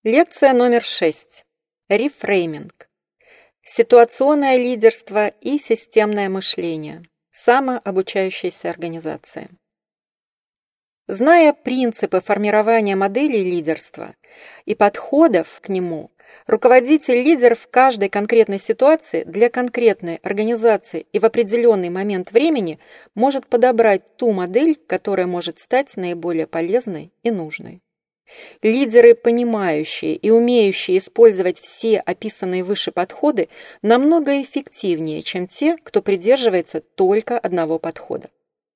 Лекция номер 6. Рефрейминг. Ситуационное лидерство и системное мышление. Самообучающиеся организации. Зная принципы формирования моделей лидерства и подходов к нему, руководитель-лидер в каждой конкретной ситуации для конкретной организации и в определенный момент времени может подобрать ту модель, которая может стать наиболее полезной и нужной. Лидеры, понимающие и умеющие использовать все описанные выше подходы, намного эффективнее, чем те, кто придерживается только одного подхода.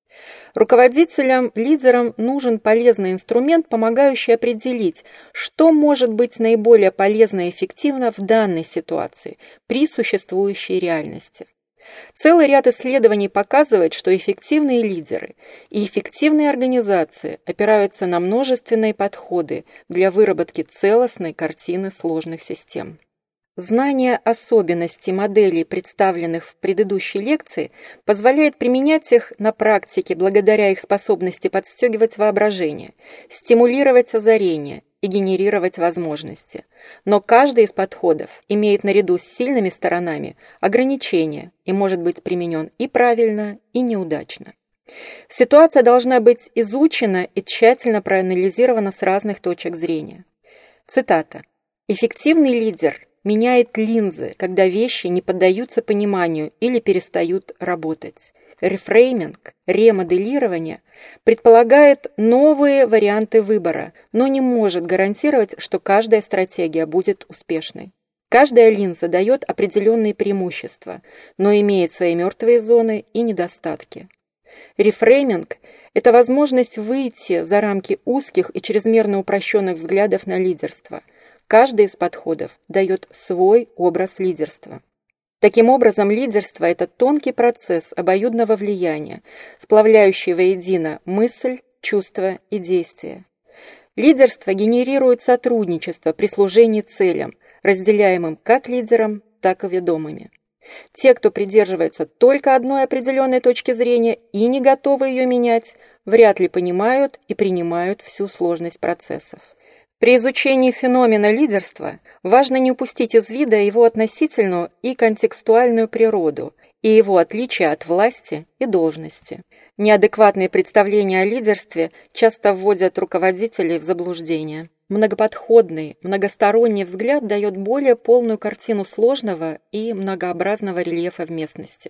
Руководителям, лидерам нужен полезный инструмент, помогающий определить, что может быть наиболее полезно и эффективно в данной ситуации при существующей реальности. Целый ряд исследований показывает, что эффективные лидеры и эффективные организации опираются на множественные подходы для выработки целостной картины сложных систем. Знание особенностей моделей, представленных в предыдущей лекции, позволяет применять их на практике благодаря их способности подстегивать воображение, стимулировать озарение и генерировать возможности. Но каждый из подходов имеет наряду с сильными сторонами ограничения и может быть применен и правильно, и неудачно. Ситуация должна быть изучена и тщательно проанализирована с разных точек зрения. Цитата. «Эффективный лидер меняет линзы, когда вещи не поддаются пониманию или перестают работать. Рефрейминг, ремоделирование предполагает новые варианты выбора, но не может гарантировать, что каждая стратегия будет успешной. Каждая линза дает определенные преимущества, но имеет свои мертвые зоны и недостатки. Рефрейминг – это возможность выйти за рамки узких и чрезмерно упрощенных взглядов на лидерство. Каждый из подходов дает свой образ лидерства. Таким образом, лидерство – это тонкий процесс обоюдного влияния, сплавляющий воедино мысль, чувство и действие. Лидерство генерирует сотрудничество при служении целям, разделяемым как лидером, так и ведомыми. Те, кто придерживается только одной определенной точки зрения и не готовы ее менять, вряд ли понимают и принимают всю сложность процессов. При изучении феномена лидерства важно не упустить из вида его относительную и контекстуальную природу и его отличия от власти и должности. Неадекватные представления о лидерстве часто вводят руководителей в заблуждение. Многоподходный, многосторонний взгляд дает более полную картину сложного и многообразного рельефа в местности.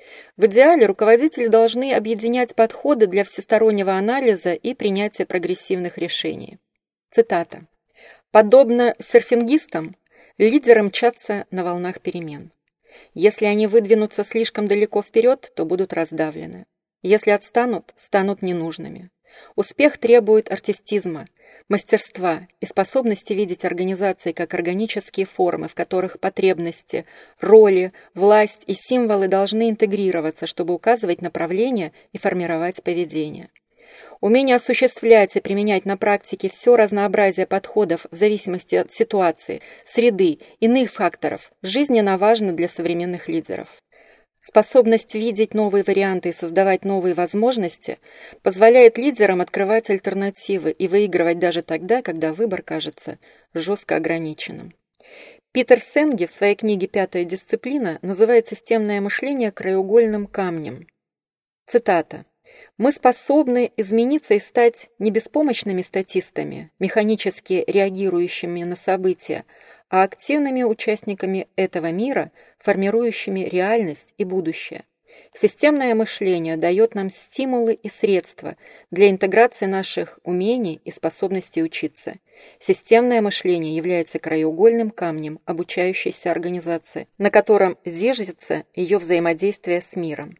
В идеале руководители должны объединять подходы для всестороннего анализа и принятия прогрессивных решений. Цитата. «Подобно серфингистам, лидеры мчатся на волнах перемен. Если они выдвинутся слишком далеко вперед, то будут раздавлены. Если отстанут, станут ненужными. Успех требует артистизма, мастерства и способности видеть организации как органические формы, в которых потребности, роли, власть и символы должны интегрироваться, чтобы указывать направление и формировать поведение. Умение осуществлять и применять на практике все разнообразие подходов в зависимости от ситуации, среды, иных факторов жизненно важно для современных лидеров. Способность видеть новые варианты и создавать новые возможности позволяет лидерам открывать альтернативы и выигрывать даже тогда, когда выбор кажется жестко ограниченным. Питер Сенге в своей книге «Пятая дисциплина» называет системное мышление краеугольным камнем. Цитата. «Мы способны измениться и стать не беспомощными статистами, механически реагирующими на события, а активными участниками этого мира, формирующими реальность и будущее. Системное мышление дает нам стимулы и средства для интеграции наших умений и способностей учиться. Системное мышление является краеугольным камнем обучающейся организации, на котором зиждется ее взаимодействие с миром».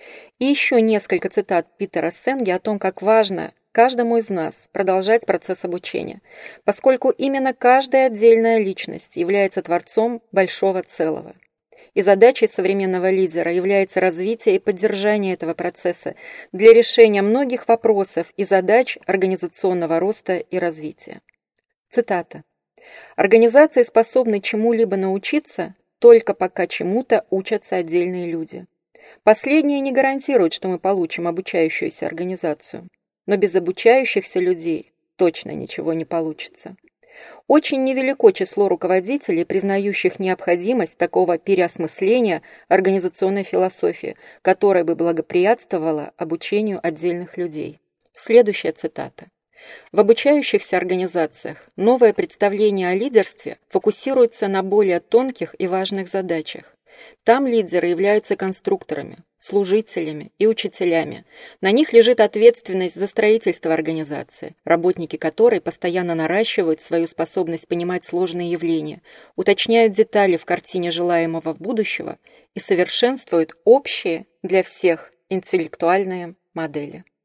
И еще несколько цитат Питера Сенге о том, как важно каждому из нас продолжать процесс обучения, поскольку именно каждая отдельная личность является творцом большого целого. И задачей современного лидера является развитие и поддержание этого процесса для решения многих вопросов и задач организационного роста и развития. Цитата. «Организации способны чему-либо научиться, только пока чему-то учатся отдельные люди. Последнее не гарантирует, что мы получим обучающуюся организацию, но без обучающихся людей точно ничего не получится. Очень невелико число руководителей, признающих необходимость такого переосмысления организационной философии, которая бы благоприятствовала обучению отдельных людей. Следующая цитата. В обучающихся организациях новое представление о лидерстве фокусируется на более тонких и важных задачах. Там лидеры являются конструкторами, служителями и учителями. На них лежит ответственность за строительство организации, работники которой постоянно наращивают свою способность понимать сложные явления, уточняют детали в картине желаемого будущего и совершенствуют общие для всех интеллектуальные модели.